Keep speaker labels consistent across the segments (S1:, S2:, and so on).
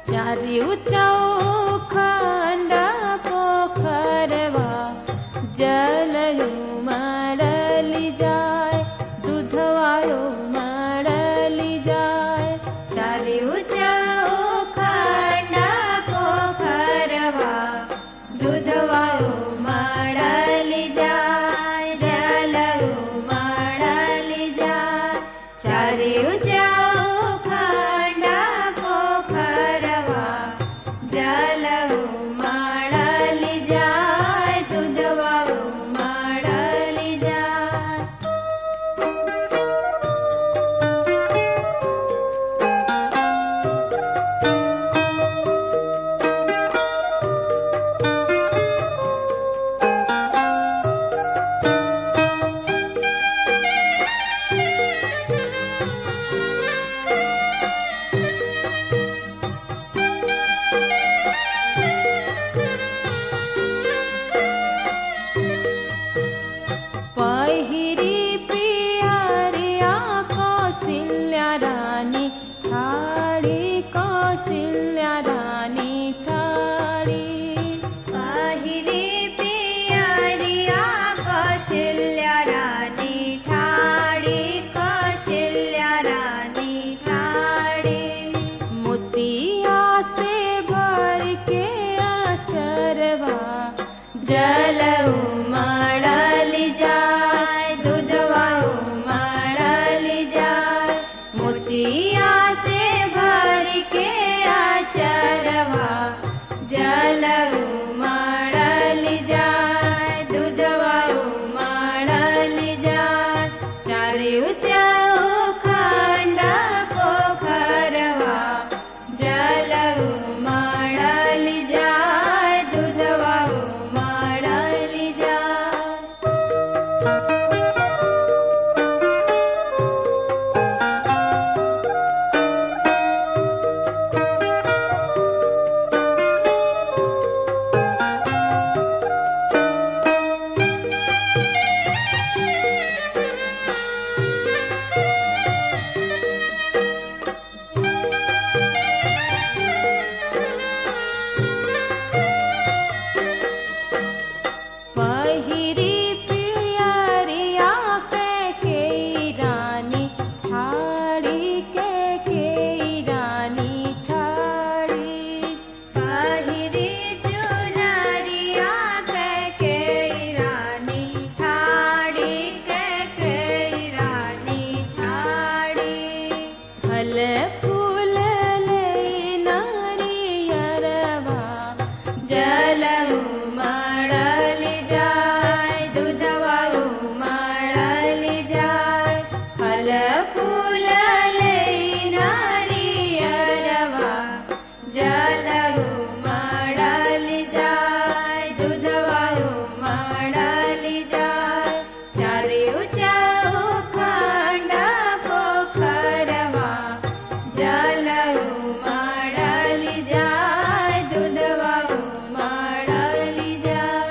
S1: चारिउ चौखंड पोखरवा जलयु मरली जाय दूधवायो मरली जाय।
S2: चारिउ चौखंड पोखरवा दूधवायो मरली जाय जलयु मरली जाय। चारिउ चौखंड पोखरवा जलयु मरली जाय दूधवायो मरली जाय।
S1: पहिरी प्रियरिया कौसल्या रानी ठाड़ी कौसल्या रानी ठाड़ी।
S2: पहिली पियरिया कौशल्या रानी ठाड़ी कौशल्या रानी ठाड़ी।
S1: मोतिया से भर के आचरवा
S2: जलयु मरली जाय दूधवायो मरली जाय। मोतिया से भर के आचरवा जलयु मरली जाय दूधवायो मरली जाय। चारिउ चौखंड पोखरवा जलयु मरली जाय दूधवायो मरली जाय।
S1: पहिरी प्रियरिया के रानी ठाड़ी के रानी ठाड़ी।
S2: पहिरी चुनरिया के रानी ठाड़ी के रानी ठाड़ी।
S1: फल फूल ले नारियरवा
S2: जलयु मरली जाय दूधवायो मरली जाय। फल फूल ले नारियरवा जलयु मरली जाय दूधवायो मरली जाय। चारिउ चौखंड पोखरवा जलयु मरली जाय दूधवायो मरली जाय।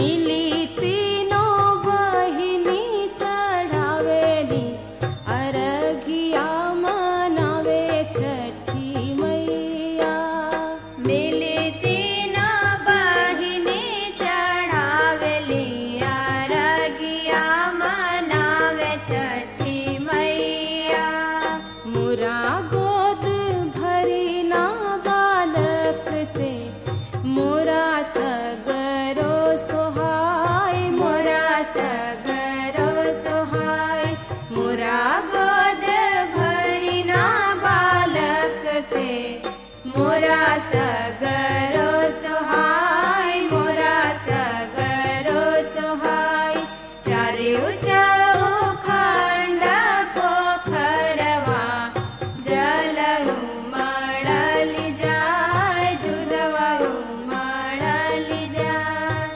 S1: मिली तीनों बहिनी चढ़ावेली अरघिया मनावे छठी मैया।
S2: मिली तीनों बहिनी चढ़ावेली अरगिया मनावे छठी मैया।
S1: मोरा गोद भरी ना बालक से मोरा सगरो सोहाय।
S2: मोरा सगरो सोहाय। मोरा गोद भरी ना बालक से मोरा सगरो सोहाय। मोरा सगरो सोहाय। चारिउ चौखंड पोखरवा जलहु मड़ली जाय। दूधवा उमड़ली जाय।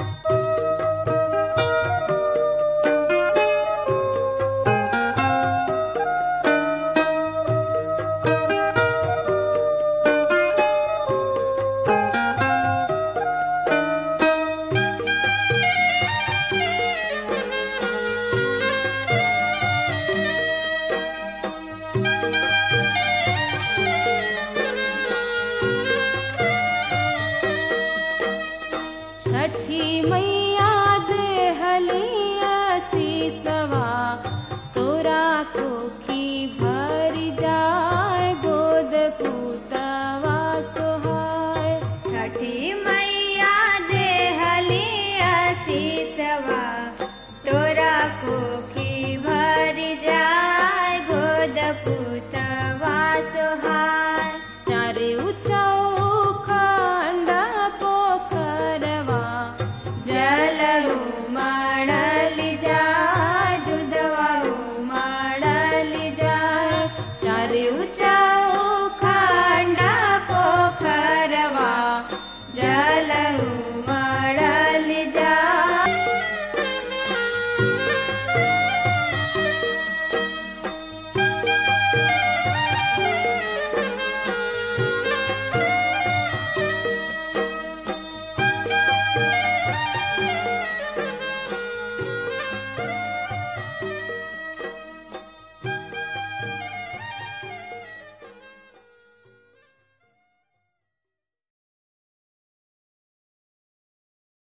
S1: छठी मैया